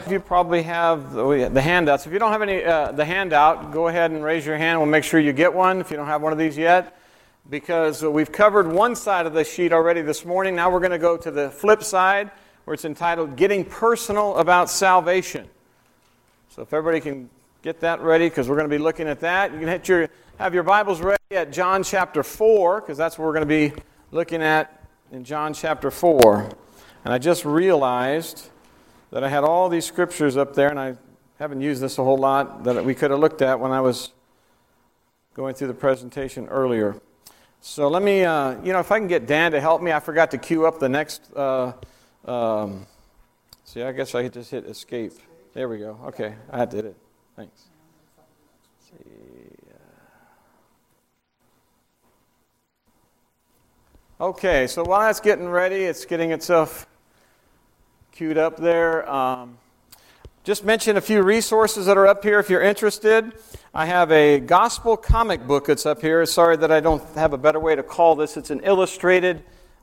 You probably have the handouts. If you don't have the handout, go ahead and raise your hand. We'll make sure you get one if you don't have one of these yet, because we've covered one side of the sheet already this morning. Now we're going to go to the flip side, where it's entitled Getting Personal About Salvation. So if everybody can get that ready, because we're going to be looking at that. You can have your Bibles ready at John chapter 4, because that's what we're going to be looking at in John chapter 4. And I just realized that I had all these scriptures up there, and I haven't used this a whole lot, that we could have looked at when I was going through the presentation earlier. So let me, if I can get Dan to help me. I forgot to queue up the next, see, I guess I could just hit escape. There we go. Okay, I did it. Thanks. Let's see. Okay, so while that's getting ready, it's getting itself queued up there. Just mention a few resources that are up here if you're interested. I have a gospel comic book that's up here. Sorry that I don't have a better way to call this. It's an illustrated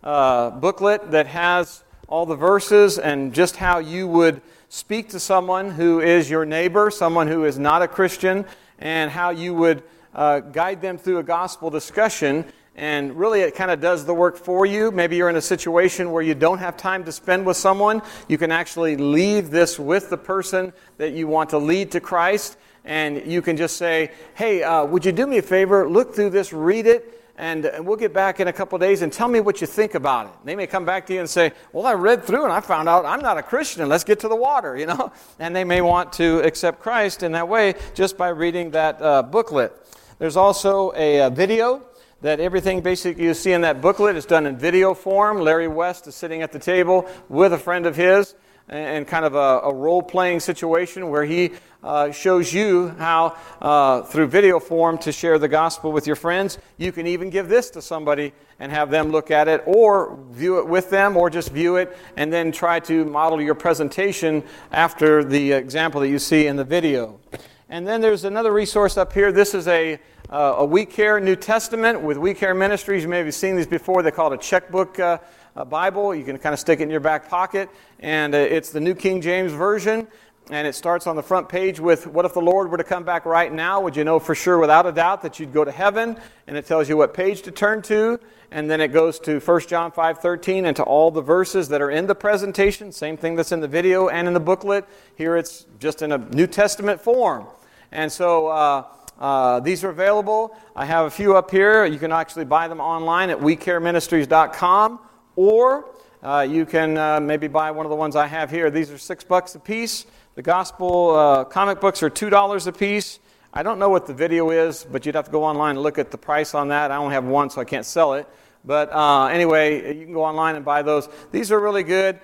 booklet that has all the verses and just how you would speak to someone who is your neighbor, someone who is not a Christian, and how you would guide them through a gospel discussion. And really, it kind of does the work for you. Maybe you're in a situation where you don't have time to spend with someone. You can actually leave this with the person that you want to lead to Christ. And you can just say, hey, would you do me a favor? Look through this, read it, and we'll get back in a couple of days and tell me what you think about it. They may come back to you and say, well, I read through and I found out I'm not a Christian. Let's get to the water, And they may want to accept Christ in that way just by reading that booklet. There's also a video that everything basically you see in that booklet is done in video form. Larry West is sitting at the table with a friend of his and kind of a role-playing situation where he shows you how, through video form, to share the gospel with your friends. You can even give this to somebody and have them look at it, or view it with them, or just view it and then try to model your presentation after the example that you see in the video. And then there's another resource up here. This is a We Care New Testament with We Care Ministries. You may have seen these before. They call it a checkbook Bible. You can kind of stick it in your back pocket. And it's the New King James Version. And it starts on the front page with, what if the Lord were to come back right now? Would you know for sure without a doubt that you'd go to heaven? And it tells you what page to turn to. And then it goes to 1 John 5:13 and to all the verses that are in the presentation. Same thing that's in the video and in the booklet. Here it's just in a New Testament form. And so these are available. I have a few up here. You can actually buy them online at wecareministries.com, or you can maybe buy one of the ones I have here. These are $6 a piece. The gospel comic books are $2 a piece. I don't know what the video is, but you'd have to go online and look at the price on that. I only have one, so I can't sell it. But anyway, you can go online and buy those. These are really good.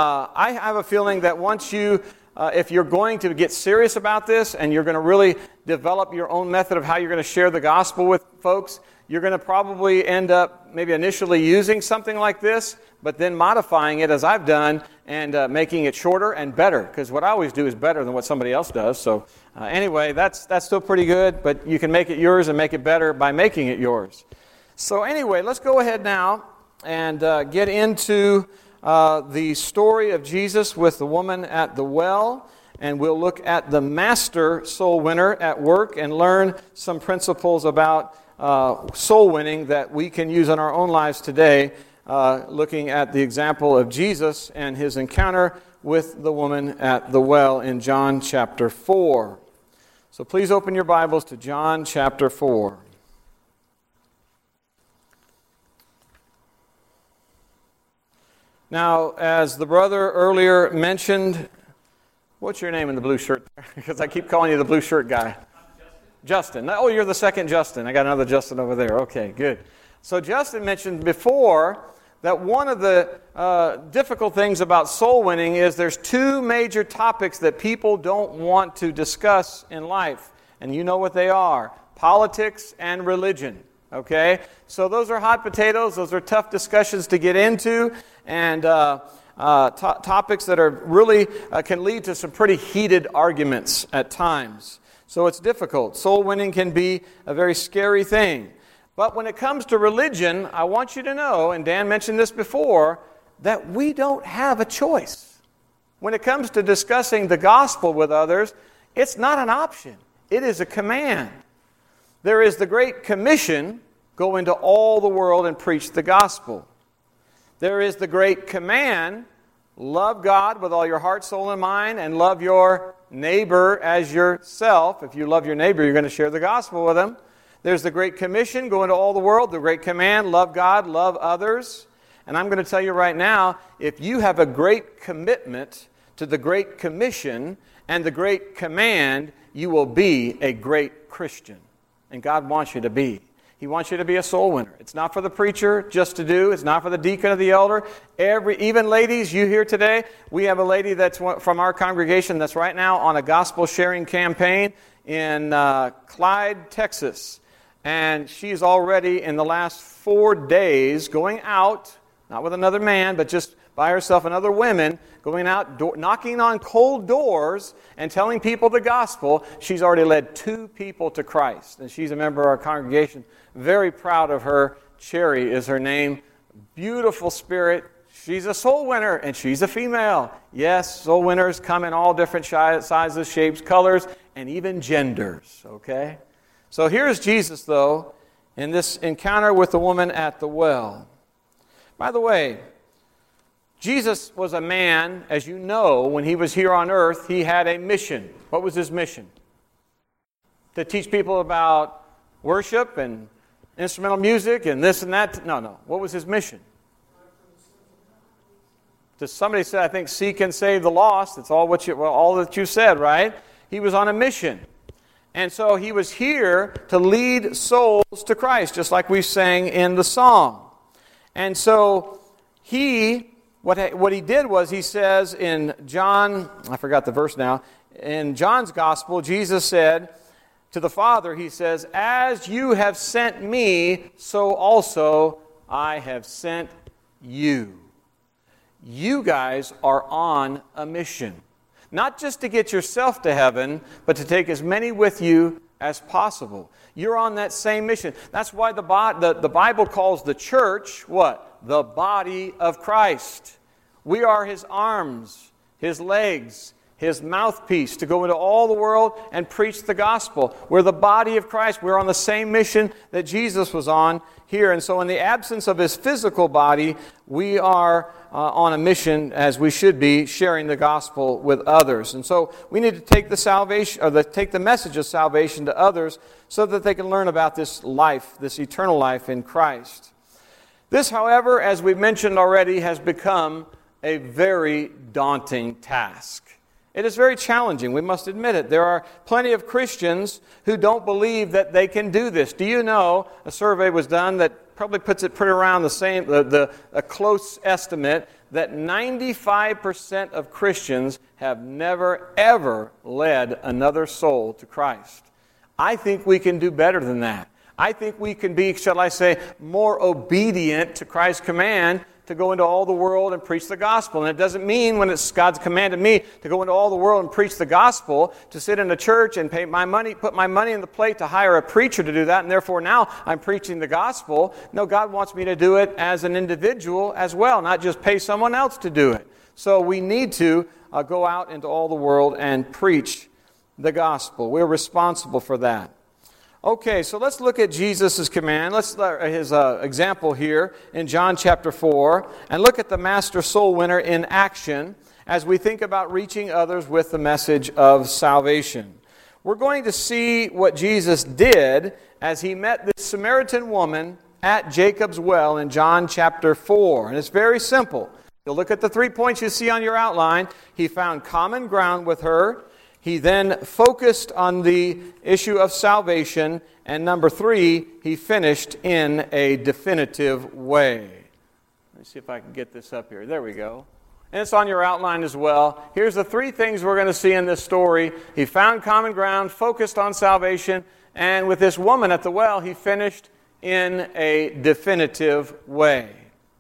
I have a feeling that once you... if you're going to get serious about this and you're going to really develop your own method of how you're going to share the gospel with folks, you're going to probably end up maybe initially using something like this, but then modifying it as I've done and making it shorter and better, because what I always do is better than what somebody else does. So anyway, that's still pretty good, but you can make it yours and make it better by making it yours. So anyway, let's go ahead now and get into the story of Jesus with the woman at the well, and we'll look at the master soul winner at work and learn some principles about soul winning that we can use in our own lives today, looking at the example of Jesus and his encounter with the woman at the well in John chapter 4. So please open your Bibles to John chapter 4. Now, as the brother earlier mentioned, what's your name in the blue shirt? Because I keep calling you the blue shirt guy. Justin. Oh, you're the second Justin. I got another Justin over there. Okay, good. So Justin mentioned before that one of the difficult things about soul winning is there's two major topics that people don't want to discuss in life. And you know what they are: politics and religion. Okay? So those are hot potatoes. Those are tough discussions to get into. And topics that are really can lead to some pretty heated arguments at times. So it's difficult. Soul winning can be a very scary thing. But when it comes to religion, I want you to know, and Dan mentioned this before, that we don't have a choice. when it comes to discussing the gospel with others, it's not an option. It is a command. There is the Great Commission, go into all the world and preach the gospel. There is the Great Command, love God with all your heart, soul, and mind, and love your neighbor as yourself. If you love your neighbor, you're going to share the gospel with them. There's the Great Commission, go into all the world. The Great Command, love God, love others. And I'm going to tell you right now, if you have a great commitment to the Great Commission and the Great Command, you will be a great Christian. And God wants you to be. He wants you to be a soul winner. It's not for the preacher just to do. It's not for the deacon or the elder. Even ladies, you here today, we have a lady that's from our congregation that's right now on a gospel sharing campaign in Clyde, Texas. And she's already in the last 4 days going out, not with another man, but just by herself and other women, going out, knocking on cold doors and telling people the gospel. She's already led 2 people to Christ. And she's a member of our congregation. Very proud of her. Cherry is her name. Beautiful spirit. She's a soul winner, and she's a female. Yes, soul winners come in all different sizes, shapes, colors, and even genders. Okay? So here's Jesus, though, in this encounter with the woman at the well. By the way, Jesus was a man, as you know, when he was here on earth, he had a mission. What was his mission? To teach people about worship and instrumental music and this and that? No. What was his mission? Somebody said, I think, seek and save the lost. That's all that you said, right? He was on a mission. And so he was here to lead souls to Christ, just like we sang in the song. And so what he did was, he says in John, I forgot the verse now, in John's gospel, Jesus said to the Father, he says, as you have sent me, so also I have sent you. You guys are on a mission. Not just to get yourself to heaven, but to take as many with you as possible. You're on that same mission. That's why the Bible calls the church, what? The body of Christ. We are His arms, His legs, His mouthpiece to go into all the world and preach the gospel. We're the body of Christ. We're on the same mission that Jesus was on here. And so in the absence of His physical body, we are on a mission, as we should be, sharing the gospel with others. And so we need to take take the message of salvation to others so that they can learn about this life, this eternal life in Christ. This, however, as we've mentioned already, has become a very daunting task. It is very challenging, we must admit it. There are plenty of Christians who don't believe that they can do this. Do you know, a survey was done that probably puts it pretty around the same, a close estimate, that 95% of Christians have never, ever led another soul to Christ. I think we can do better than that. I think we can be, shall I say, more obedient to Christ's command to go into all the world and preach the gospel. And it doesn't mean, when it's God's commanded me to go into all the world and preach the gospel, to sit in a church and put my money in the plate to hire a preacher to do that, and therefore now I'm preaching the gospel. No, God wants me to do it as an individual as well, not just pay someone else to do it. So we need to go out into all the world and preach the gospel. We're responsible for that. Okay, so let's look at Jesus' command. Let's his example here in John chapter 4, and look at the master soul winner in action as we think about reaching others with the message of salvation. We're going to see what Jesus did as He met this Samaritan woman at Jacob's well in John chapter 4. And it's very simple. You'll look at the 3 points you see on your outline. He found common ground with her. He then focused on the issue of salvation. And number 3, he finished in a definitive way. Let me see if I can get this up here. There we go. And it's on your outline as well. Here's the 3 things we're going to see in this story. He found common ground, focused on salvation, and with this woman at the well, he finished in a definitive way.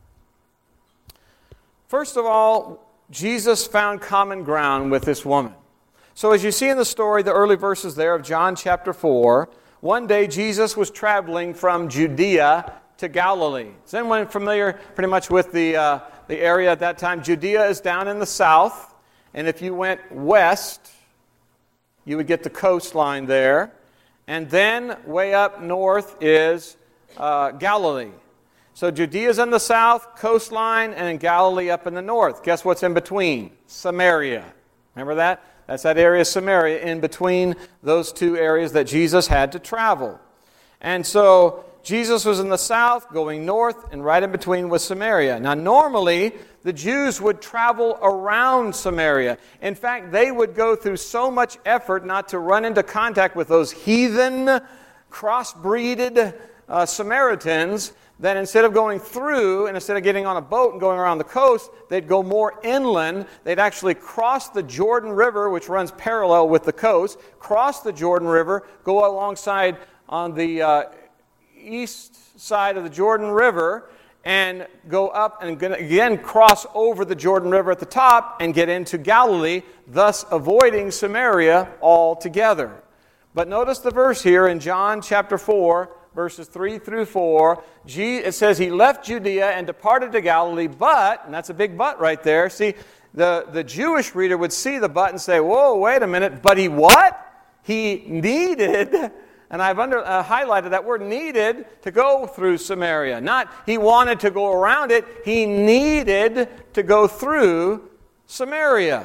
First of all, Jesus found common ground with this woman. So as you see in the story, the early verses there of John chapter 4, one day Jesus was traveling from Judea to Galilee. Is anyone familiar pretty much with the area at that time? Judea is down in the south, And if you went west, you would get the coastline there. And then way up north is Galilee. So Judea's in the south, coastline, and Galilee up in the north. Guess what's in between? Samaria. Remember that? That's that area, Samaria, in between those two areas that Jesus had to travel. And so Jesus was in the south, going north, and right in between was Samaria. Now, normally, the Jews would travel around Samaria. In fact, they would go through so much effort not to run into contact with those heathen, crossbreeded Samaritans, that instead of going through, and instead of getting on a boat and going around the coast, they'd go more inland. They'd actually cross the Jordan River, which runs parallel with the coast, cross the Jordan River, go alongside on the east side of the Jordan River, and go up and again cross over the Jordan River at the top and get into Galilee, thus avoiding Samaria altogether. But notice the verse here in John chapter 4, verses 3 through 4. It says, he left Judea and departed to Galilee, but, and that's a big but right there. See, the Jewish reader would see the but and say, whoa, wait a minute, but he what? He needed, and I've highlighted that word needed, to go through Samaria. Not he wanted to go around it, he needed to go through Samaria.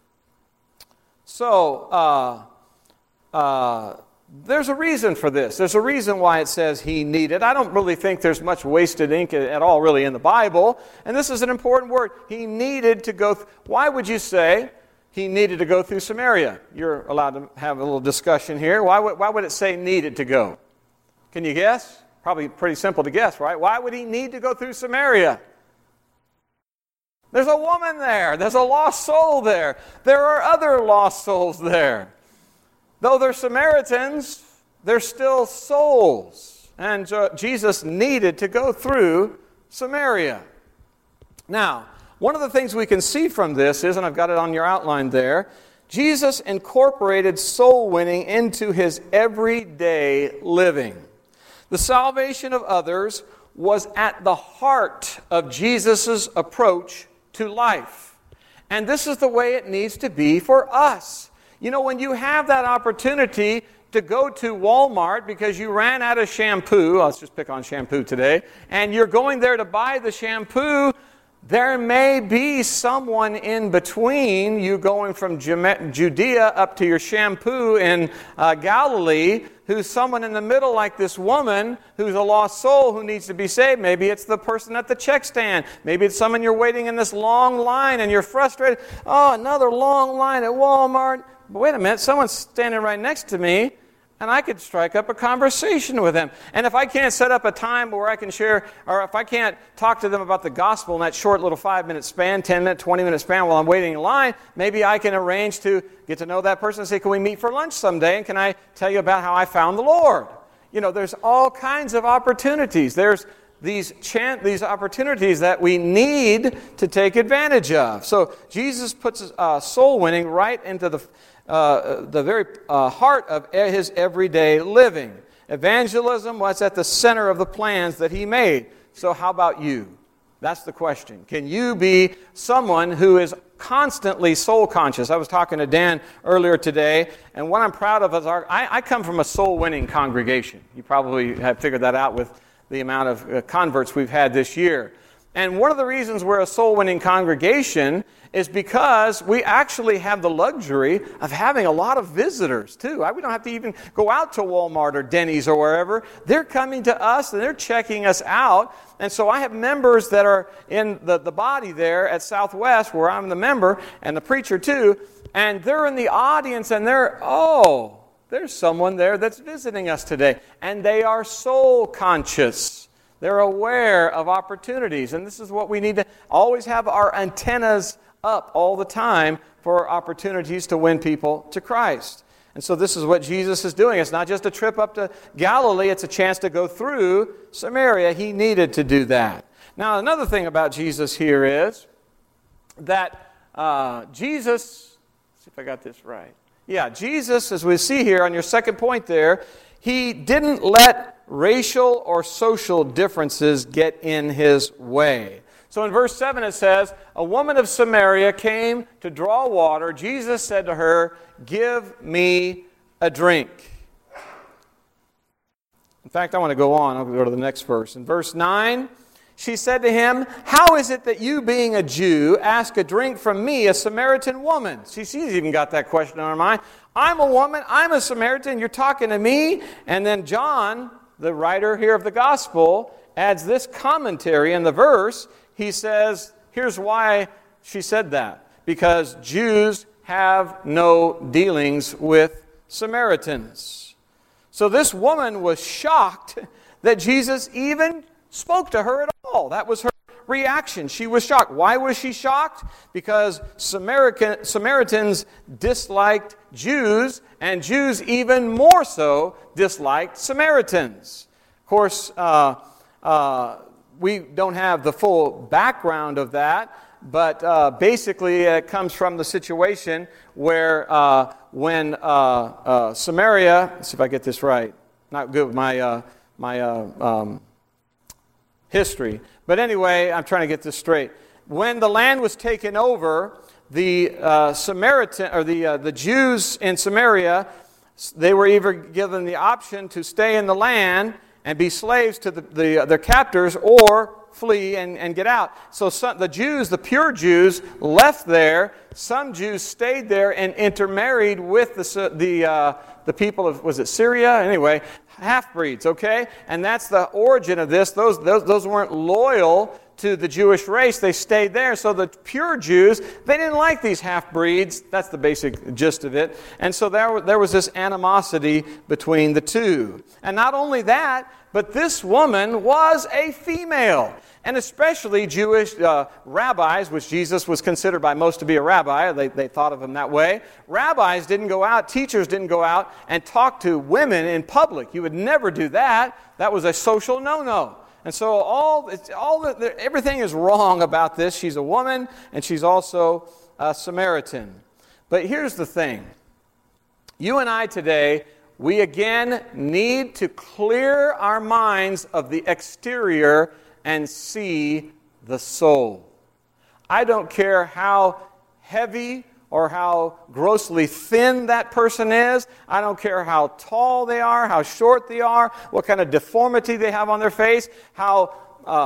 So, there's a reason for this. There's a reason why it says he needed. I don't really think there's much wasted ink at all really in the Bible. And this is an important word. He needed to go. Why would you say he needed to go through Samaria? You're allowed to have a little discussion here. Why would it say needed to go? Can you guess? Probably pretty simple to guess, right? Why would he need to go through Samaria? There's a woman there. There's a lost soul there. There are other lost souls there. Though they're Samaritans, they're still souls. And Jesus needed to go through Samaria. Now, one of the things we can see from this is, and I've got it on your outline there, Jesus incorporated soul winning into his everyday living. The salvation of others was at the heart of Jesus' approach to life. And this is the way it needs to be for us. You know, when you have that opportunity to go to Walmart because you ran out of shampoo, let's just pick on shampoo today, and you're going there to buy the shampoo, there may be someone in between you going from Judea up to your shampoo in Galilee who's someone in the middle like this woman who's a lost soul who needs to be saved. Maybe it's the person at the check stand. Maybe it's someone you're waiting in this long line and you're frustrated. Oh, another long line at Walmart. But wait a minute, someone's standing right next to me, and I could strike up a conversation with them. And if I can't set up a time where I can share, or if I can't talk to them about the gospel in that short little 5-minute span, 10-minute, 20-minute span while I'm waiting in line, maybe I can arrange to get to know that person and say, can we meet for lunch someday? And can I tell you about how I found the Lord? You know, there's all kinds of opportunities. There's these opportunities that we need to take advantage of. So Jesus puts soul winning right into the very heart of his everyday living. Evangelism was at the center of the plans that he made. So how about you? That's the question. Can you be someone who is constantly soul conscious? I was talking to Dan earlier today, and what I'm proud of is I come from a soul winning congregation. You probably have figured that out with the amount of converts we've had this year. And one of the reasons we're a soul-winning congregation is because we actually have the luxury of having a lot of visitors, too. We don't have to even go out to Walmart or Denny's or wherever. They're coming to us, and they're checking us out. And so I have members that are in the body there at Southwest, where I'm the member, and the preacher, too. And they're in the audience, and there's someone there that's visiting us today. And they are soul conscious. They're aware of opportunities. And this is what we need to always have our antennas up all the time for opportunities to win people to Christ. And so this is what Jesus is doing. It's not just a trip up to Galilee. It's a chance to go through Samaria. He needed to do that. Now, another thing about Jesus here is that Jesus, let's see if I got this right. Yeah, Jesus, as we see here on your second point there, he didn't let racial or social differences get in his way. So in verse 7 it says, a woman of Samaria came to draw water. Jesus said to her, give me a drink. In fact, I want to go on. I'll go to the next verse. In verse 9, she said to him, how is it that you, being a Jew, ask a drink from me, a Samaritan woman? She's even got that question on her mind. I'm a woman, I'm a Samaritan, you're talking to me? And then John, the writer here of the gospel, adds this commentary in the verse. He says, here's why she said that. Because Jews have no dealings with Samaritans. So this woman was shocked that Jesus even spoke to her at all. That was her reaction. She was shocked. Why was she shocked? Because Samaritans disliked Jews, and Jews even more so disliked Samaritans. Of course, we don't have the full background of that, but basically it comes from the situation where when Samaria, let's see if I get this right, not good with my history, but anyway, I'm trying to get this straight. When the land was taken over, the Samaritan or the Jews in Samaria, they were either given the option to stay in the land and be slaves to their captors, or flee and get out. So the Jews, the pure Jews, left there. Some Jews stayed there and intermarried with the people of, was it Syria? Anyway, half-breeds, okay? And that's the origin of this. Those weren't loyal to the Jewish race. They stayed there. So the pure Jews, they didn't like these half-breeds. That's the basic gist of it. And so there was this animosity between the two. And not only that, but this woman was a female. And especially Jewish rabbis, which Jesus was considered by most to be a rabbi. They thought of him that way. Rabbis didn't go out, teachers didn't go out and talk to women in public. You would never do that. That was a social no-no. And so everything is wrong about this. She's a woman, and she's also a Samaritan. But here's the thing. You and I today, we again need to clear our minds of the exterior and see the soul. I don't care how heavy or how grossly thin that person is. I don't care how tall they are, how short they are, what kind of deformity they have on their face, how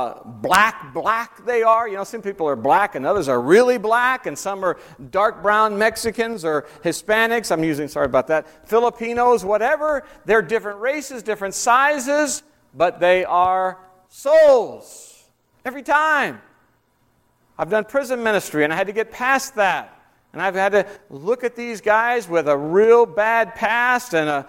black they are. You know, some people are black and others are really black, and some are dark brown Mexicans or Hispanics. Sorry about that, Filipinos, whatever. They're different races, different sizes, but they are souls. Every time. I've done prison ministry, and I had to get past that. And I've had to look at these guys with a real bad past and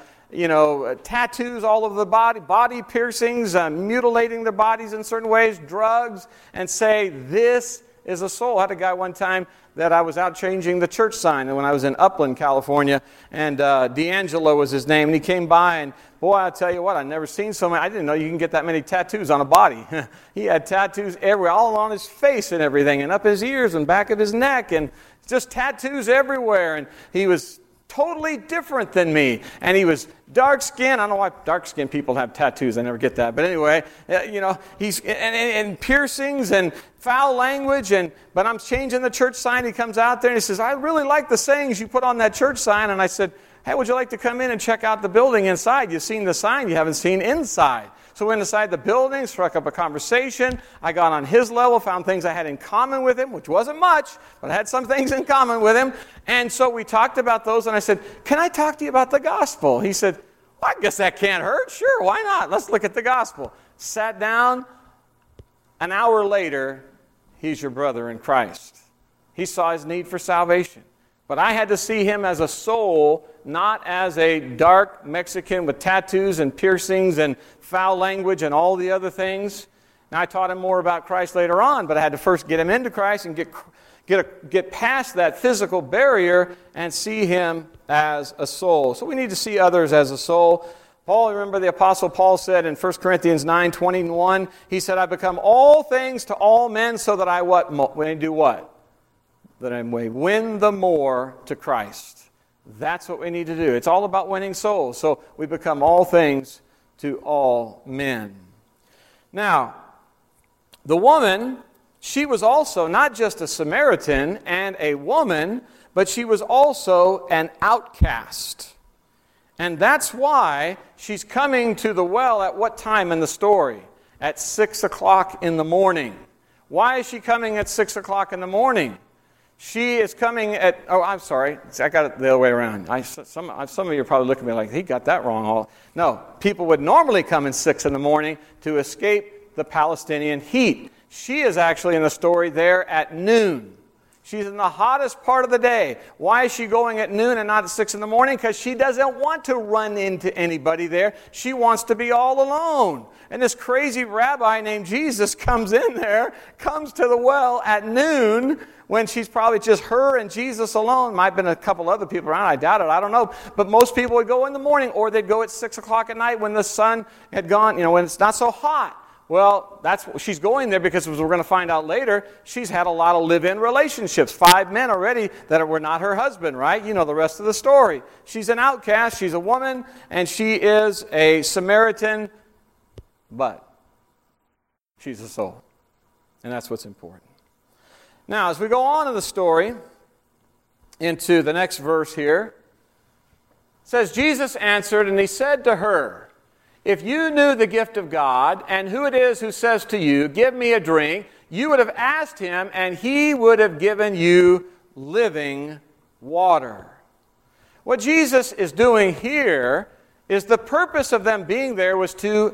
tattoos all over the body piercings, mutilating their bodies in certain ways, drugs, and say, this is a soul. I had a guy one time that I was out changing the church sign when I was in Upland, California, and D'Angelo was his name, and he came by, and boy, I'll tell you what, I've never seen so many. I didn't know you can get that many tattoos on a body. He had tattoos everywhere, all on his face and everything, and up his ears and back of his neck, and just tattoos everywhere, and he was totally different than me. And he was dark-skinned. I don't know why dark-skinned people have tattoos. I never get that. But anyway, he's and piercings and foul language. But I'm changing the church sign. He comes out there and he says, I really like the sayings you put on that church sign. And I said, hey, would you like to come in and check out the building inside? You've seen the sign. You haven't seen inside. So we went inside the building, struck up a conversation. I got on his level, found things I had in common with him, which wasn't much, but I had some things in common with him. And so we talked about those, and I said, can I talk to you about the gospel? He said, well, I guess that can't hurt. Sure, why not? Let's look at the gospel. Sat down. An hour later, he's your brother in Christ. He saw his need for salvation. But I had to see him as a soul, not as a dark Mexican with tattoos and piercings and foul language and all the other things. Now, I taught him more about Christ later on, but I had to first get him into Christ and get past that physical barrier and see him as a soul. So we need to see others as a soul. Remember the Apostle Paul said in 1 Corinthians 9:21, he said, I become all things to all men so that I do what? That I may win the more to Christ. That's what we need to do. It's all about winning souls. So we become all things to all men. Now, the woman She was also not just a Samaritan and a woman, but she was also an outcast. And that's why she's coming to the well at what time in the story? At 6 o'clock in the morning. Why is she coming at 6 o'clock in the morning? She is coming at, I'm sorry, I got it the other way around. Some of you are probably looking at me like, he got that wrong. No, people would normally come at 6 in the morning to escape the Palestinian heat. She is actually in the story there at noon. She's in the hottest part of the day. Why is she going at noon and not at 6 in the morning? Because she doesn't want to run into anybody there. She wants to be all alone. And this crazy rabbi named Jesus comes in there, comes to the well at noon, when she's probably just her and Jesus alone. Might have been a couple other people around, I doubt it, I don't know. But most people would go in the morning, or they'd go at 6 o'clock at night when the sun had gone, when it's not so hot. Well, she's going there because, as we're going to find out later, she's had a lot of live-in relationships. 5 men already that were not her husband, right? You know the rest of the story. She's an outcast, she's a woman, and she is a Samaritan, but she's a soul. And that's what's important. Now, as we go on in the story, into the next verse here, it says, Jesus answered, and he said to her, if you knew the gift of God, and who it is who says to you, give me a drink, you would have asked him, and he would have given you living water. What Jesus is doing here is the purpose of them being there was to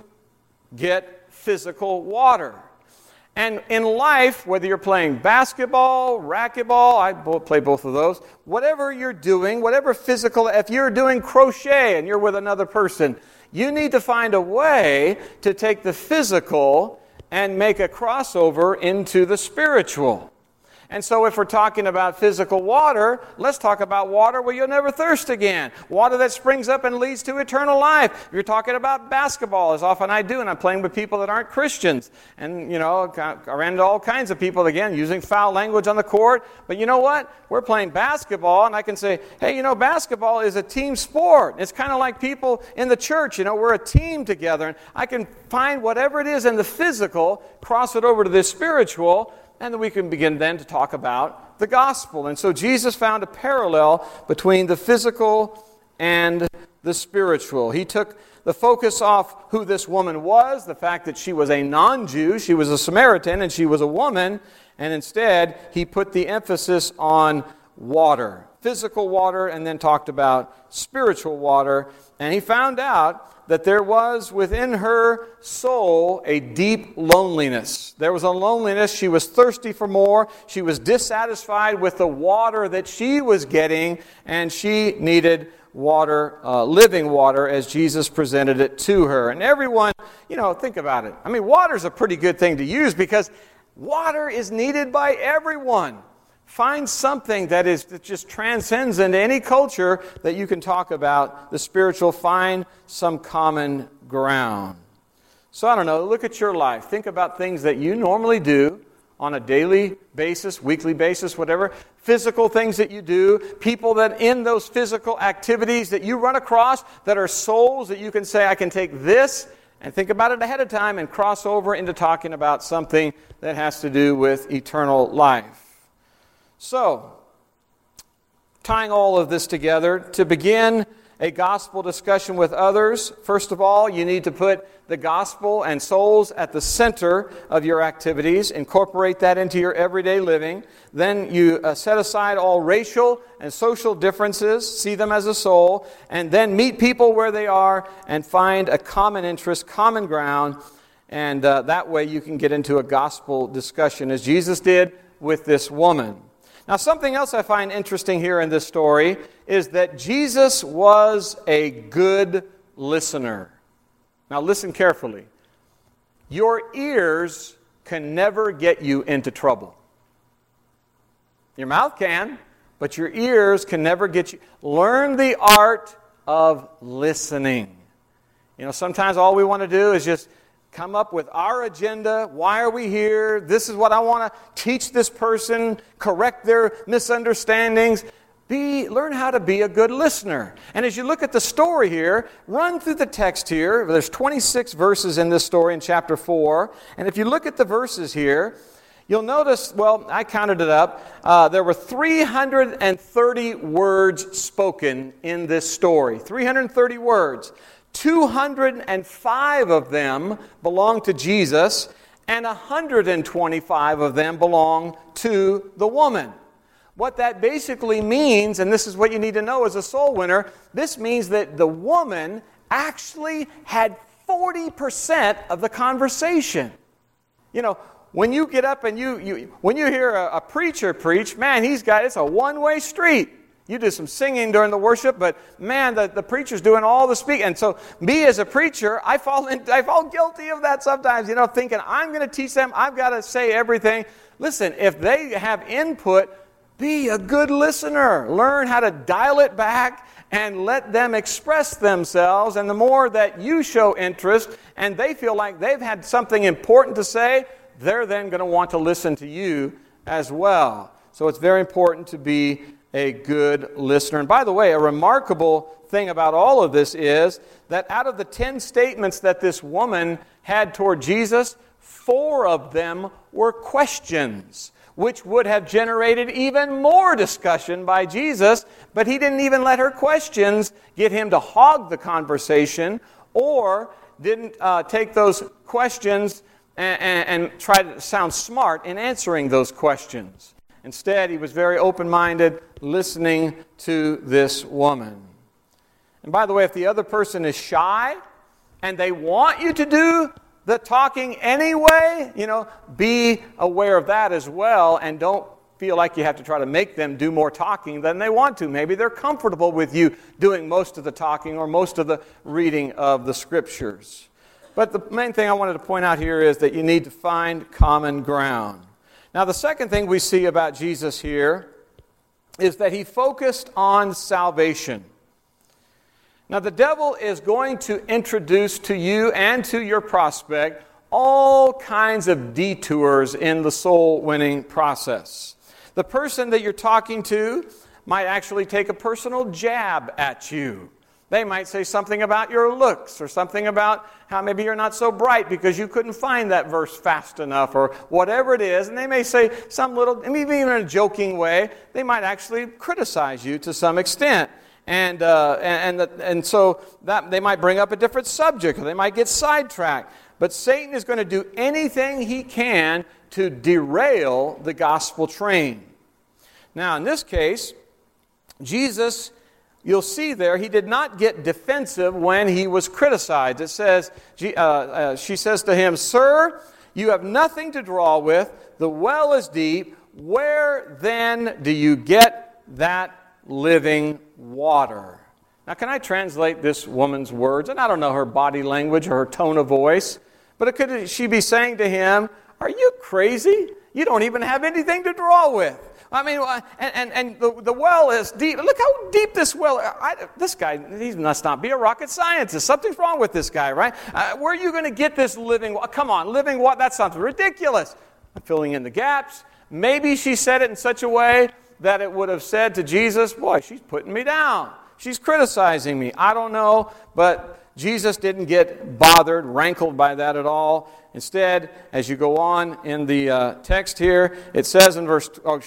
get physical water. And in life, whether you're playing basketball, racquetball, I play both of those, whatever you're doing, whatever physical, if you're doing crochet and you're with another person, you need to find a way to take the physical and make a crossover into the spiritual. And so if we're talking about physical water, let's talk about water where you'll never thirst again. Water that springs up and leads to eternal life. If you're talking about basketball, as often I do, and I'm playing with people that aren't Christians. And, I ran into all kinds of people, again, using foul language on the court. But you know what? We're playing basketball, and I can say, hey, basketball is a team sport. It's kind of like people in the church. We're a team together. And I can find whatever it is in the physical, cross it over to the spiritual, and then we can begin then to talk about the gospel. And so Jesus found a parallel between the physical and the spiritual. He took the focus off who this woman was, the fact that she was a non-Jew, she was a Samaritan, and she was a woman, and instead he put the emphasis on water, physical water, and then talked about spiritual water. And he found out that there was within her soul a deep loneliness. There was a loneliness. She was thirsty for more. She was dissatisfied with the water that she was getting, and she needed water, living water, as Jesus presented it to her. And everyone, think about it. Water's a pretty good thing to use because water is needed by everyone. Find something that just transcends into any culture that you can talk about the spiritual. Find some common ground. So I don't know, look at your life. Think about things that you normally do on a daily basis, weekly basis, whatever. Physical things that you do. People that in those physical activities that you run across that are souls that you can say, I can take this, and think about it ahead of time and cross over into talking about something that has to do with eternal life. So, tying all of this together, to begin a gospel discussion with others, first of all, you need to put the gospel and souls at the center of your activities. Incorporate that into your everyday living. Then you set aside all racial and social differences, see them as a soul, and then meet people where they are and find a common interest, common ground, and that way you can get into a gospel discussion, as Jesus did with this woman. Now, something else I find interesting here in this story is that Jesus was a good listener. Now, listen carefully. Your ears can never get you into trouble. Your mouth can, but your ears can never get you. Learn the art of listening. Sometimes all we want to do is just come up with our agenda. Why are we here? This is what I want to teach this person, correct their misunderstandings. Learn how to be a good listener. And as you look at the story here, run through the text here. There's 26 verses in this story in chapter 4. And if you look at the verses here, You'll notice, well, I counted it up. There were 330 words spoken in this story. 330 words. 205 of them belong to Jesus, and 125 of them belong to the woman. What that basically means, and this is what you need to know as a soul winner, this means that the woman actually had 40% of the conversation. You know, when you get up and when you hear a preacher preach, man, it's a one-way street. You do some singing during the worship, but man, the preacher's doing all the speaking. And so me as a preacher, I fall guilty of that sometimes, thinking I'm going to teach them, I've got to say everything. Listen, if they have input, be a good listener. Learn how to dial it back and let them express themselves. And the more that you show interest and they feel like they've had something important to say, they're then going to want to listen to you as well. So it's very important to be a good listener. And by the way, a remarkable thing about all of this is that out of the 10 statements that this woman had toward Jesus, 4 of them were questions, which would have generated even more discussion by Jesus, but he didn't even let her questions get him to hog the conversation, or didn't take those questions and try to sound smart in answering those questions. Instead, he was very open-minded, listening to this woman. And by the way, if the other person is shy and they want you to do the talking anyway, be aware of that as well, and don't feel like you have to try to make them do more talking than they want to. Maybe they're comfortable with you doing most of the talking or most of the reading of the Scriptures. But the main thing I wanted to point out here is that you need to find common ground. Now, the second thing we see about Jesus here is that he focused on salvation. Now, the devil is going to introduce to you and to your prospect all kinds of detours in the soul-winning process. The person that you're talking to might actually take a personal jab at you. They might say something about your looks, or something about how maybe you're not so bright because you couldn't find that verse fast enough, or whatever it is. And they may say some little, maybe even in a joking way, they might actually criticize you to some extent. And so that they might bring up a different subject, or they might get sidetracked. But Satan is going to do anything he can to derail the gospel train. Now, in this case, Jesus, you'll see there, he did not get defensive when he was criticized. It says, she says to him, "Sir, you have nothing to draw with. The well is deep. Where then do you get that living water?" Now, can I translate this woman's words? And I don't know her body language or her tone of voice, but could she be saying to him, "Are you crazy? You don't even have anything to draw with." I mean, and the well is deep. Look how deep this well is. This guy, he must not be a rocket scientist. Something's wrong with this guy, right? Where are you going to get this living water? Come on, living water, that sounds ridiculous. I'm filling in the gaps. Maybe she said it in such a way that it would have said to Jesus, "Boy, she's putting me down. She's criticizing me." I don't know, but Jesus didn't get bothered, rankled by that at all. Instead, as you go on in the text here, it says in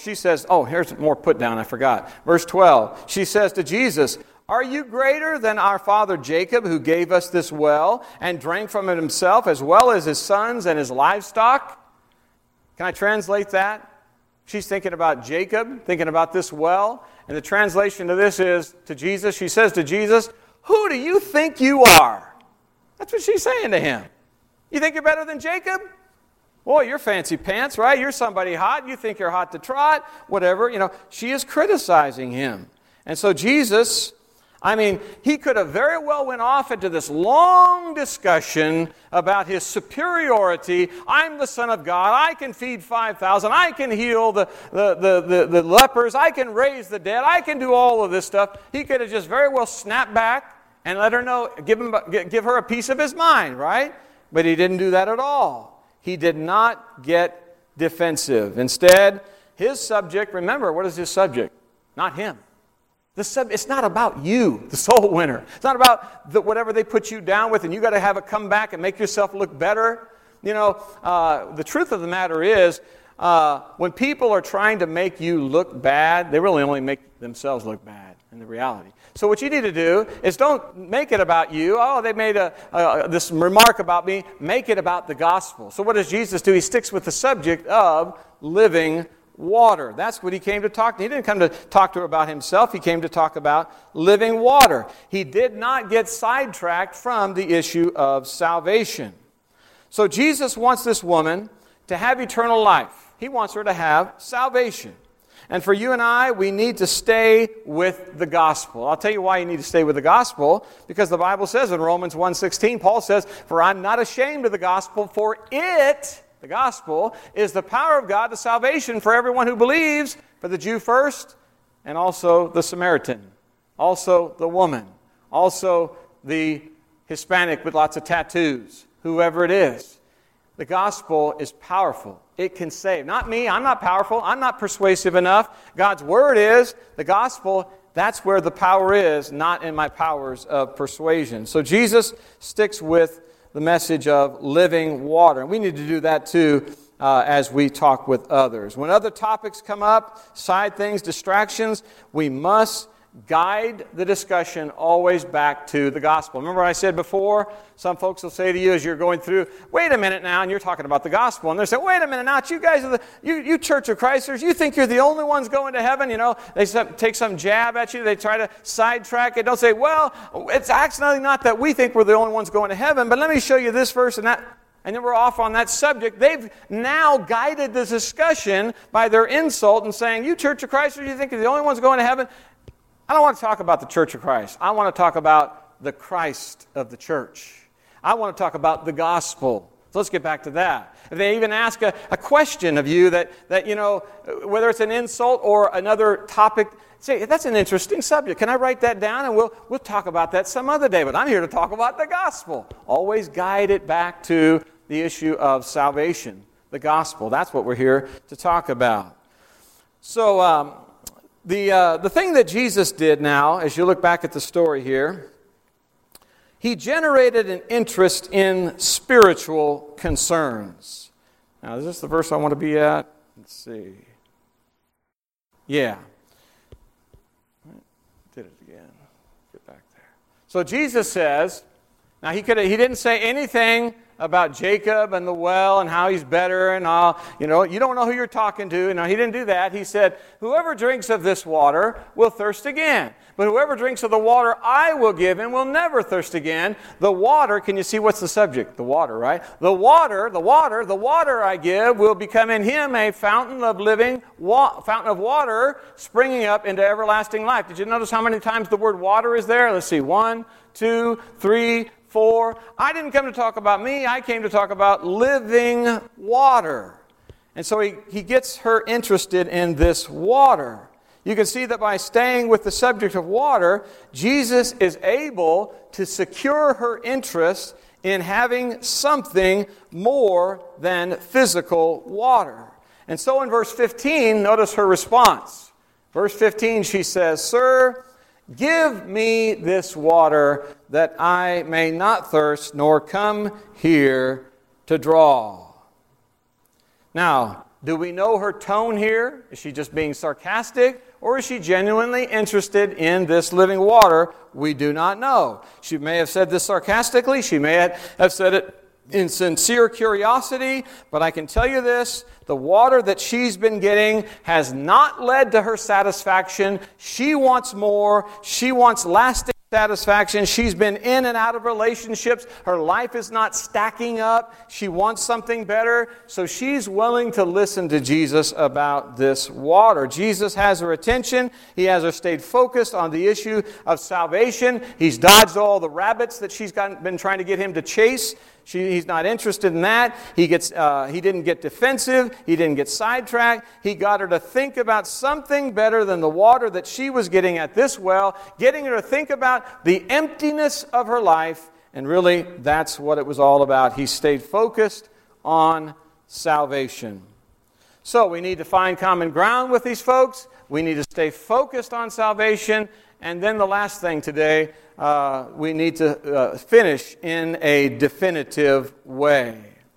here's more put down, I forgot. Verse 12, she says to Jesus, "Are you greater than our father Jacob, who gave us this well and drank from it himself, as well as his sons and his livestock?" Can I translate that? She's thinking about Jacob, thinking about this well. And the translation of this is to Jesus. She says to Jesus, "Who do you think you are?" That's what she's saying to him. "You think you're better than Jacob? Boy, you're fancy pants, right? You're somebody hot. You think you're hot to trot, whatever." She is criticizing him. And so Jesus, he could have very well went off into this long discussion about his superiority. "I'm the Son of God. I can feed 5,000. I can heal the lepers. I can raise the dead. I can do all of this stuff." He could have just very well snapped back and let her know, give her a piece of his mind, right? But he didn't do that at all. He did not get defensive. Instead, his subject, remember, what is his subject? Not him. It's not about you, the soul winner. It's not about whatever they put you down with, and you got to have it come back and make yourself look better. The truth of the matter is, when people are trying to make you look bad, they really only make themselves look bad in the reality. So what you need to do is don't make it about you. Oh, they made this remark about me. Make it about the gospel. So what does Jesus do? He sticks with the subject of living water. That's what he came to talk to. He didn't come to talk to her about himself. He came to talk about living water. He did not get sidetracked from the issue of salvation. So Jesus wants this woman to have eternal life. He wants her to have salvation. And for you and I, we need to stay with the gospel. I'll tell you why you need to stay with the gospel. Because the Bible says in Romans 1:16, Paul says, "For I'm not ashamed of the gospel, for it," the gospel, "is the power of God to salvation for everyone who believes, for the Jew first, and also the Samaritan, also the woman, also the Hispanic with lots of tattoos, whoever it is." The gospel is powerful. It can save. Not me. I'm not powerful. I'm not persuasive enough. God's word is. The gospel, that's where the power is, not in my powers of persuasion. So Jesus sticks with the message of living water. And we need to do that too as we talk with others. When other topics come up, side things, distractions, we must guide the discussion always back to the gospel. Remember what I said before? Some folks will say to you as you're going through, "Wait a minute now," and you're talking about the gospel. And they'll say, "Wait a minute now, you guys are you Church of Christers, you think you're the only ones going to heaven?" You know, they take some jab at you. They try to sidetrack it. They'll say, "Well, it's actually not that we think we're the only ones going to heaven, but let me show you this verse and that." And then we're off on that subject. They've now guided the discussion by their insult and saying, "You Church of Christers, you think you're the only ones going to heaven?" I don't want to talk about the Church of Christ. I want to talk about the Christ of the church. I want to talk about the gospel. So let's get back to that. If they even ask a question of you that you know, whether it's an insult or another topic, say, "That's an interesting subject. Can I write that down? And we'll talk about that some other day. But I'm here to talk about the gospel." Always guide it back to the issue of salvation, the gospel. That's what we're here to talk about. So, the thing that Jesus did now, as you look back at the story here, he generated an interest in spiritual concerns. Now, is this the verse I want to be at? Let's see. Yeah. Did it again. Get back there. So Jesus says, now he didn't say anything about Jacob and the well and how he's better and all. You know, you don't know who you're talking to. No, he didn't do that. He said, "Whoever drinks of this water will thirst again. But whoever drinks of the water I will give him will never thirst again." The water, can you see what's the subject? The water, right? The water I give will become in him a fountain of water springing up into everlasting life. Did you notice how many times the word water is there? Let's see. 1, 2, 3, 4. I didn't come to talk about me. I came to talk about living water. And so he gets her interested in this water. You can see that by staying with the subject of water, Jesus is able to secure her interest in having something more than physical water. And so in verse 15, notice her response. Verse 15, she says, "Sir, give me this water that I may not thirst, nor come here to draw." Now, do we know her tone here? Is she just being sarcastic, or is she genuinely interested in this living water? We do not know. She may have said this sarcastically. She may have said it in sincere curiosity, but I can tell you this, the water that she's been getting has not led to her satisfaction. She wants more. She wants lasting satisfaction. She's been in and out of relationships. Her life is not stacking up. She wants something better. So she's willing to listen to Jesus about this water. Jesus has her attention. He has her stayed focused on the issue of salvation. He's dodged all the rabbits that she's been trying to get him to chase. He's not interested in that. He didn't get defensive. He didn't get sidetracked. He got her to think about something better than the water that she was getting at this well, getting her to think about the emptiness of her life. And really, that's what it was all about. He stayed focused on salvation. So we need to find common ground with these folks. We need to stay focused on salvation. And then the last thing today, we need to finish in a definitive way.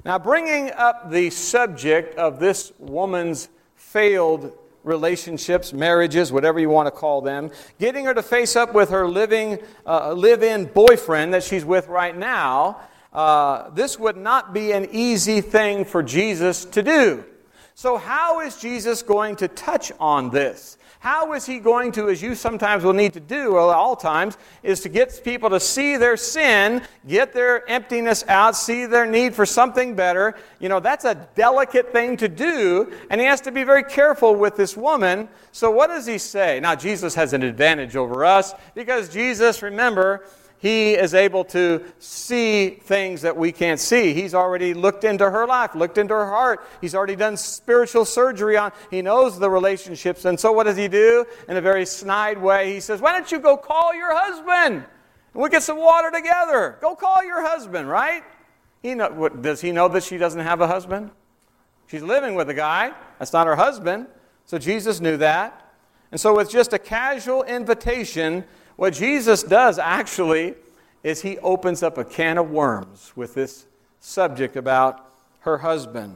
Now, bringing up the subject of this woman's failed relationships, marriages, whatever you want to call them, getting her to face up with her live-in boyfriend that she's with right now, this would not be an easy thing for Jesus to do. So how is Jesus going to touch on this? How is he going to, as you sometimes will need to do, or at all times, is to get people to see their sin, get their emptiness out, see their need for something better. You know, that's a delicate thing to do, and he has to be very careful with this woman. So what does he say? Now, Jesus has an advantage over us, because Jesus, remember, he is able to see things that we can't see. He's already looked into her life, looked into her heart. He's already done spiritual surgery on. He knows the relationships. And so what does he do? In a very snide way, he says, why don't you go call your husband? And we'll get some water together. Go call your husband, right? Does he know that she doesn't have a husband? She's living with a guy. That's not her husband. So Jesus knew that. And so with just a casual invitation, what Jesus does actually is he opens up a can of worms with this subject about her husband.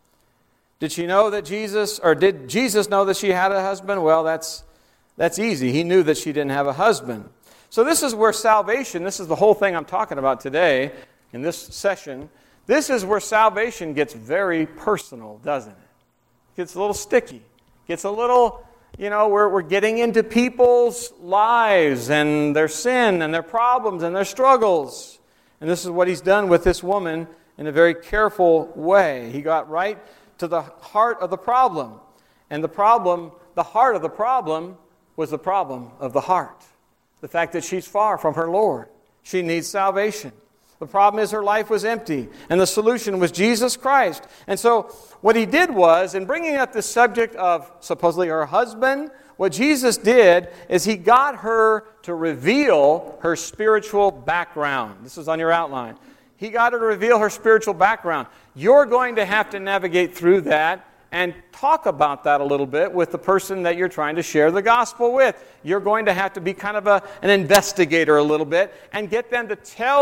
Did she know that did Jesus know that she had a husband? Well, that's easy. He knew that she didn't have a husband. So this is where salvation, this is the whole thing I'm talking about today in this session. This is where salvation gets very personal, doesn't it? It gets a little sticky. Gets a little... we're getting into people's lives and their sin and their problems and their struggles. And this is what he's done with this woman in a very careful way. He got right to the heart of the problem. And the heart of the problem was the problem of the heart. The fact that she's far from her Lord. She needs salvation. The problem is her life was empty, and the solution was Jesus Christ. And so what he did was, in bringing up the subject of supposedly her husband, what Jesus did is he got her to reveal her spiritual background. This is on your outline. He got her to reveal her spiritual background. You're going to have to navigate through that and talk about that a little bit with the person that you're trying to share the gospel with. You're going to have to be kind of an investigator a little bit and get them to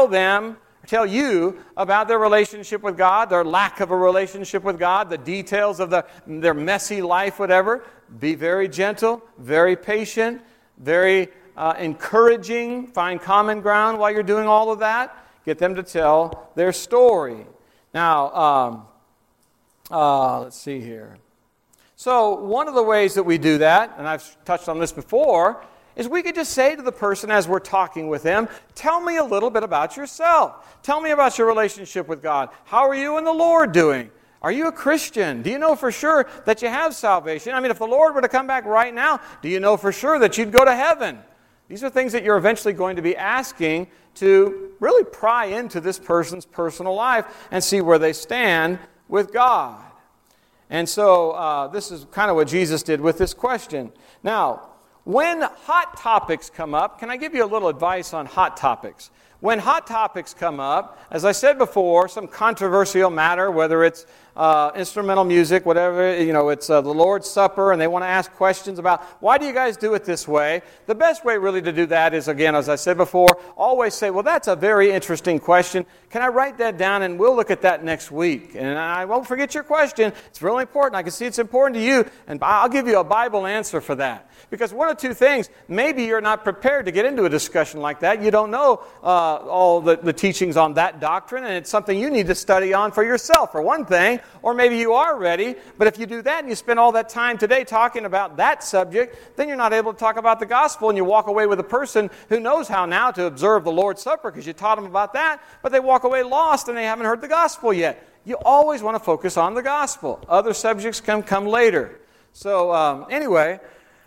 tell you about their relationship with God, their lack of a relationship with God, the details of their messy life, whatever. Be very gentle, very patient, very encouraging. Find common ground while you're doing all of that. Get them to tell their story. Now, let's see here. So one of the ways that we do that, and I've touched on this before, is we could just say to the person as we're talking with them, tell me a little bit about yourself. Tell me about your relationship with God. How are you and the Lord doing? Are you a Christian? Do you know for sure that you have salvation? I mean, if the Lord were to come back right now, do you know for sure that you'd go to heaven? These are things that you're eventually going to be asking to really pry into this person's personal life and see where they stand with God. And so this is kind of what Jesus did with this question. Now, when hot topics come up, can I give you a little advice on hot topics? When hot topics come up, as I said before, some controversial matter, whether it's instrumental music, whatever, it's the Lord's Supper, and they want to ask questions about, why do you guys do it this way? The best way really to do that is, again, as I said before, always say, well, that's a very interesting question. Can I write that down, and we'll look at that next week? And I won't forget your question. It's really important. I can see it's important to you, and I'll give you a Bible answer for that. Because one of two things, maybe you're not prepared to get into a discussion like that. You don't know all the teachings on that doctrine, and it's something you need to study on for yourself, for one thing. Or maybe you are ready, but if you do that and you spend all that time today talking about that subject, then you're not able to talk about the gospel, and you walk away with a person who knows how now to observe the Lord's Supper because you taught them about that, but they walk away lost and they haven't heard the gospel yet. You always want to focus on the gospel. Other subjects can come later. So anyway,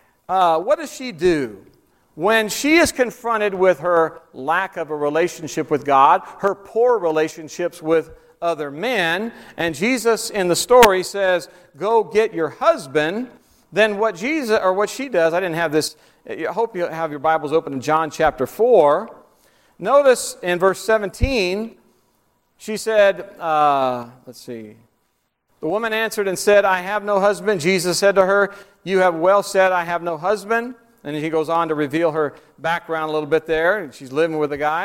what does she do? When she is confronted with her lack of a relationship with God, her poor relationships with other men, and Jesus in the story says, go get your husband, then what she does, I didn't have this, I hope you have your Bibles open in John chapter 4. Notice in verse 17, she said, let's see. The woman answered and said, I have no husband. Jesus said to her, you have well said, I have no husband. And he goes on to reveal her background a little bit there. She's living with a guy.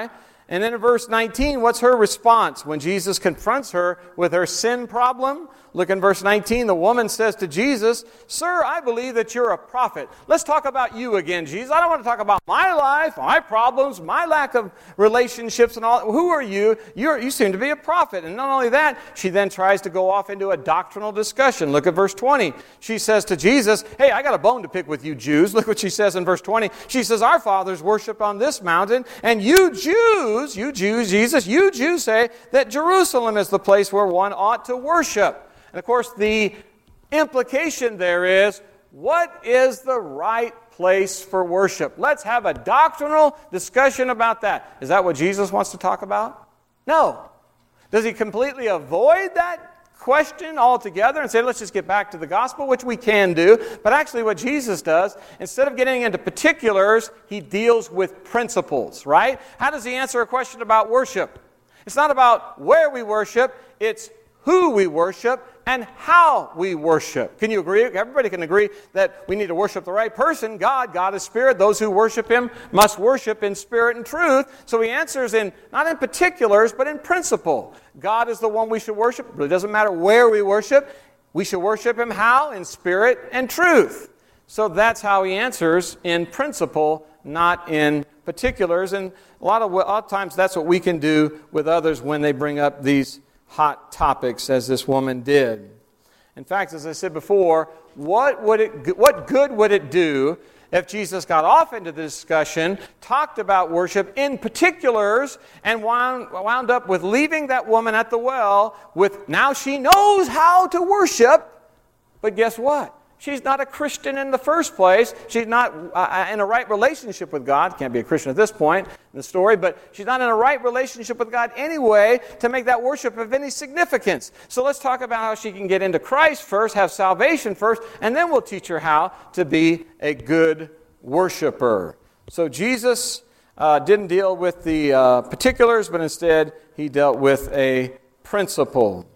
And then in verse 19, what's her response when Jesus confronts her with her sin problem? Look in verse 19. The woman says to Jesus, "Sir, I believe that you're a prophet." Let's talk about you again, Jesus. I don't want to talk about my life, my problems, my lack of relationships and all. Who are you? You seem to be a prophet. And not only that, she then tries to go off into a doctrinal discussion. Look at verse 20. She says to Jesus, "Hey, I got a bone to pick with you Jews." Look what she says in verse 20. She says, "Our fathers worship on this mountain, and you Jews, Jesus, you Jews say that Jerusalem is the place where one ought to worship." And of course, the implication there is, what is the right place for worship? Let's have a doctrinal discussion about that. Is that what Jesus wants to talk about? No. Does he completely avoid that question altogether and say, let's just get back to the gospel, which we can do? But actually what Jesus does, instead of getting into particulars, he deals with principles, right? How does he answer a question about worship? It's not about where we worship, it's who we worship and how we worship. Can you agree? Everybody can agree that we need to worship the right person, God. God is spirit. Those who worship him must worship in spirit and truth. So he answers not in particulars, but in principle. God is the one we should worship. It really doesn't matter where we worship. We should worship him how? In spirit and truth. So that's how he answers in principle, not in particulars. And a lot of times that's what we can do with others when they bring up these hot topics, as this woman did. In fact, as I said before, what good would it do if Jesus got off into the discussion, talked about worship in particulars, and wound up with leaving that woman at the well with, now she knows how to worship, but guess what? She's not a Christian in the first place. She's not in a right relationship with God. Can't be a Christian at this point in the story, but she's not in a right relationship with God anyway to make that worship of any significance. So let's talk about how she can get into Christ first, have salvation first, and then we'll teach her how to be a good worshiper. So Jesus didn't deal with the particulars, but instead he dealt with a principle.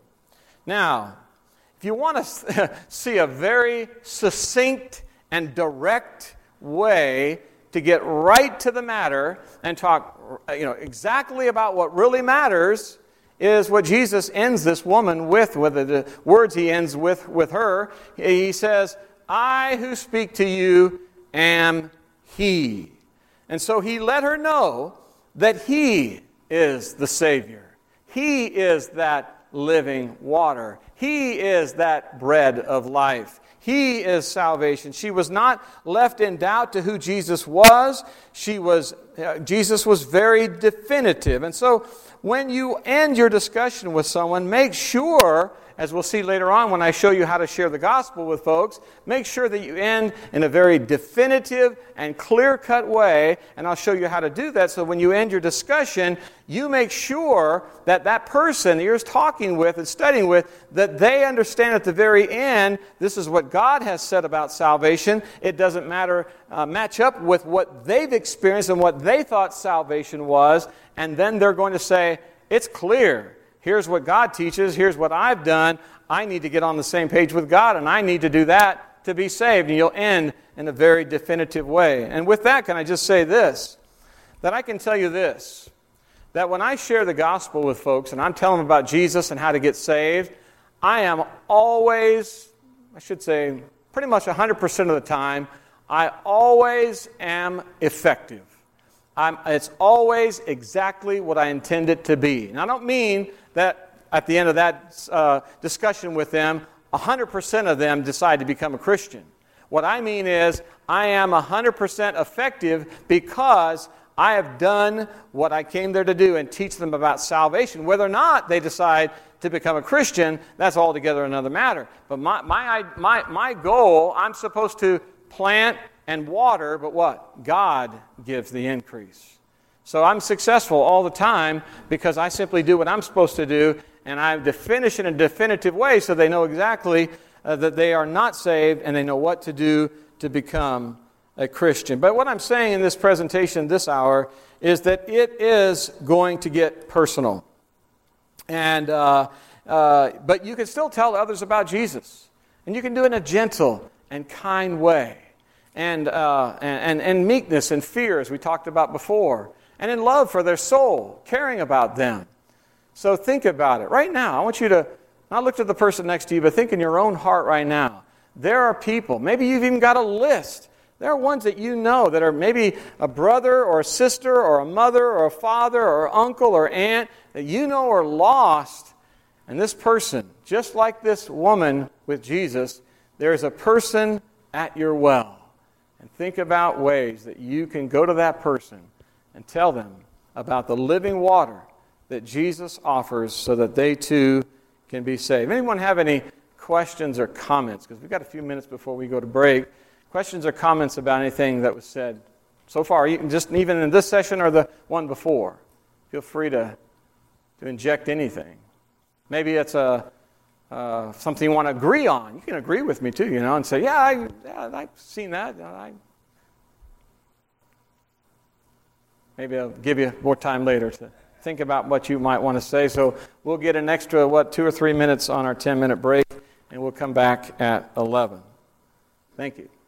Now, if you want to see a very succinct and direct way to get right to the matter and talk exactly about what really matters, is what Jesus ends this woman with the words he ends with her. He says, "I who speak to you am he." And so he let her know that he is the Savior. He is that living water. He is that bread of life. He is salvation. She was not left in doubt to who Jesus was. Jesus was very definitive. And so when you end your discussion with someone, make sure, as we'll see later on when I show you how to share the gospel with folks, make sure that you end in a very definitive and clear-cut way, and I'll show you how to do that. So when you end your discussion, you make sure that that person that you're talking with and studying with, that they understand at the very end, this is what God has said about salvation. It doesn't match up with what they've experienced and what they thought salvation was, and then they're going to say, it's clear. Here's what God teaches. Here's what I've done. I need to get on the same page with God, and I need to do that to be saved. And you'll end in a very definitive way. And with that, can I just say this? That I can tell you this, that when I share the gospel with folks and I'm telling them about Jesus and how to get saved, I am always, pretty much 100% of the time, I always am effective. It's always exactly what I intend it to be. And I don't mean that at the end of that discussion with them, 100% of them decide to become a Christian. What I mean is I am 100% effective because I have done what I came there to do and teach them about salvation. Whether or not they decide to become a Christian, that's altogether another matter. But my goal, I'm supposed to plant and water, but what? God gives the increase. So I'm successful all the time because I simply do what I'm supposed to do, and I finish in a definitive way so they know exactly that they are not saved and they know what to do to become a Christian. But what I'm saying in this presentation this hour is that it is going to get personal. And but you can still tell others about Jesus. And you can do it in a gentle and kind way. And meekness and fear, as we talked about before. and in love for their soul, caring about them. So think about it. Right now, I want you to not look to the person next to you, but think in your own heart right now. There are people, maybe you've even got a list. There are ones that you know that are maybe a brother or a sister or a mother or a father or uncle or aunt that you know are lost. And this person, just like this woman with Jesus, there is a person at your well. And think about ways that you can go to that person and tell them about the living water that Jesus offers so that they too can be saved. Anyone have any questions or comments? Because we've got a few minutes before we go to break. Questions or comments about anything that was said so far, just even in this session or the one before? Feel free to inject anything. Maybe it's something you want to agree on. You can agree with me too, and say, yeah, I've seen that. Maybe I'll give you more time later to think about what you might want to say. So we'll get an extra, 2 or 3 minutes on our 10-minute break, and we'll come back at 11. Thank you.